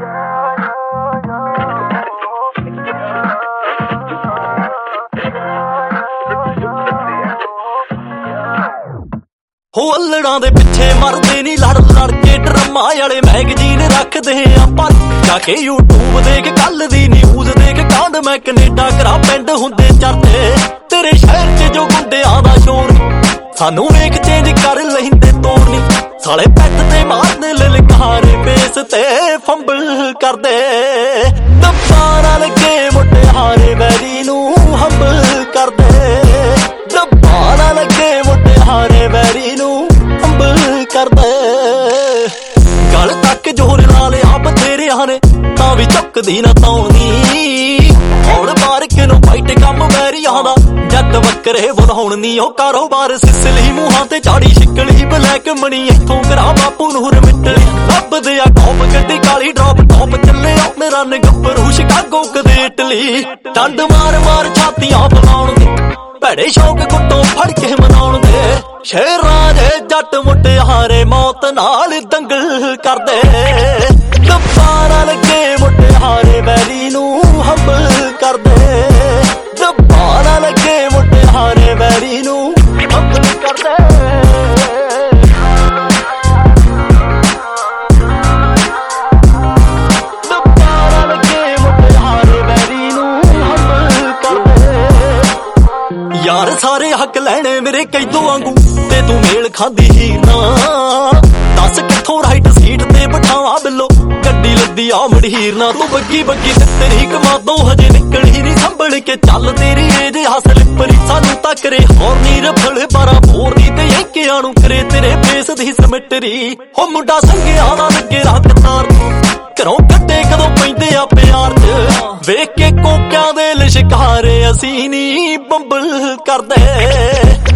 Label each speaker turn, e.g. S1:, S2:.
S1: ਹੋ ਅਲੜਾਂ ਦੇ ਪਿੱਛੇ ਮਰਦੇ ਨੀ ਲੜ ਲੜ ਕੇ ਡਰਾਮਾ ਵਾਲੇ ਮੈਗਜ਼ੀਨ ਰੱਖਦੇ ਆਪਾਂ ਜਾ ਕੇ YouTube ਦੇਖ ਕੱਲ ਦੀ ਨਿਊਜ਼ ਦੇਖ ਕਾਂਡ ਮੈਂ ਕੈਨੇਡਾ ਕਰਾ ਪਿੰਡ ਹੁੰਦੇ ਚਰਚੇ ਤੇਰੇ ਸ਼ਹਿਰ 'ਚ ਜੋ ਗੁੰਡਿਆਂ ਦਾ ਸ਼ੋਰ ਸਾਨੂੰ ਵੇਖ ਚੇਂਜ ਕਰ ਲੈਂਦੇ ਤੋਰ ਨੀ ਸਾਲੇ ਪੈਟ ਤੇ ਮਾਰਦੇ ਲਲਕਾਰੇ ਬੇਸ ਤੇ ਫੰਬਲ ਕਰਦੇ ਦੱਬਾਂ ਨਾਲ ਕੇ ਮੁਟਿਆਰੇ ਵੈਰੀ ਨੂੰ ਹੰਬਲ ਕਰਦੇ ਦੱਬਾਂ ਨਾਲ ਕੇ ਮੁਟਿਆਰੇ ਵੈਰੀ ਨੂੰ ਹੰਬਲ ਕਰਦੇ ਗਲ ਤੱਕ ਜੋਰ ਲਾ ਲਿਆ ਬਥੇਰਿਆਂ ਨੇ ਤਾਂ ਵੀ ਚੁੱਕਦੀ ਨਾ ਤੌਣੀ ਹੁਣ ਬਾਰਕ ਨੂੰ ਫਾਈਟ ਕੰਮ ਵੈਰੀਆਂ ਦਾ ਜੱਟ ਬੱਕਰੇ ਵਧਾਉਣ ਨੀ ਉਹ ਕਾਰੋਬਾਰ ਸਿਸਲੀ ਮੂੰਹਾਂ ਤੇ ਝਾੜੀ ਛਿੱਕਲੀ ਬਲੈਕ ਮਣੀ ਇੱਥੋਂ ਕਰਾ ਬਾਪੂ ਨੂੰ ਮਿੱਟਲੀ ਲੱਭਦੇ ਆ ਟੌਪ ਗੱਡੀ ਕਾਲੀ ਡ੍ਰੌਪ ਟੌਪ ਚੱਲੇ ਆਉਂਦੇ ਰਨ ਗੱਭਰੂ ਸ਼ਿਕਾਗੋ ਕਦੇ ਇਟਲੀ ਡੰਡ ਮਾਰ ਮਾਰ ਛਾਤੀਆਂ ਬੁਲਾਉਣ ਦੇ ਭੈੜੇ ਸ਼ੌਕ ਗੁੱਟੋਂ ਫੜ ਕੇ ਮਨਾਉਣ ਦੇ ਸ਼ੇਰਾਂ ਦੇ ਜੱਟ ਮੁਟਿਆਰੇ ਮੌਤ ਨਾਲ ਦੰਗਲ ਕਰਦੇ ਦੱਬਾਂ ਨਾਲ ਲੱਗੇ ਮੁਟਿਆਰੇ ਵੈਰੀ ਨੂੰ ਹੰਬਲ ਕਰਦੇ ਦੱਬਾਂ ਨਾਲ ਲੱਗੇ ਮੁਟਿਆਰੇ ਵੈਰੀ ਨੂੰ ਹੰਬਲ ਕਰਦੇ ਦੱਬਾਂ ਨਾਲ ਲੱਗੇ ਮੁਟਿਆਰੇ ਵੈਰੀ ਨੂੰ ਹੰਬਲ ਕਰਦੇ ਯਾਰ ਸਾਰੇ ਹੱਕ ਲੈਣੇ ਮੇਰੇ ਕੈਦੋਂ ਵਾਂਗੂ ਤੇ ਤੂੰ ਮੇਲ ਖਾਂਦੀ ਹੀ ਨਾ ਦੱਸ ਕਿੱਥੋਂ ਰਾਈਟ ਸੀਟ ਤੇ ਬਿਠਾਵਾਂ ਬਿੱਲੋ ਗੱਡੀ ਲੱਦੀ ਆ ਮੜਹੀਰ ਨਾ ਤੂੰ ਬੱਗੀ ਬੱਗੀ ਤੇ ਤੇਰੀ ਕਮਾਦੋਂ ਹਜੇ ਨਿਕਲੀ ਨਹੀਂ ਸੰਭਲ ਕੇ ਚੱਲ ਤੇਰੀ ਏਜ ਹਸਲ ਪਰੀ ਸਾਨੂੰ ਤਾਂ ਕਰੇ ਹੋਰ ਨੀ ਰਫਲ 12 ਬੋਰ ਦੀ ਤੇ ਇੱਕਿਆਂ ਨੂੰ ਕਰੇ ਤੇਰੇ ਫੇਸ ਦੀ ਸਮਿਟਰੀ ਹੋ ਮੁੰਡਾ ਸੰਗਿਆਂ ਦਾ ਲੱਗੇ ਰੱਖ ਤਾਰ ਘਰੋਂ ਕੱਟੇ ਕਦੋਂ ਪੈਂਦੇ ਆ ਪਿਆਰ 'ਚ ਵੇਖ ਕੇ ਕੋਕਿਆਂ ਦੇ ਲਿਸ਼ਕਾਰੇ ਅਸੀਂ ਨੀ ਬੰਬਲ ਕਰਦੇ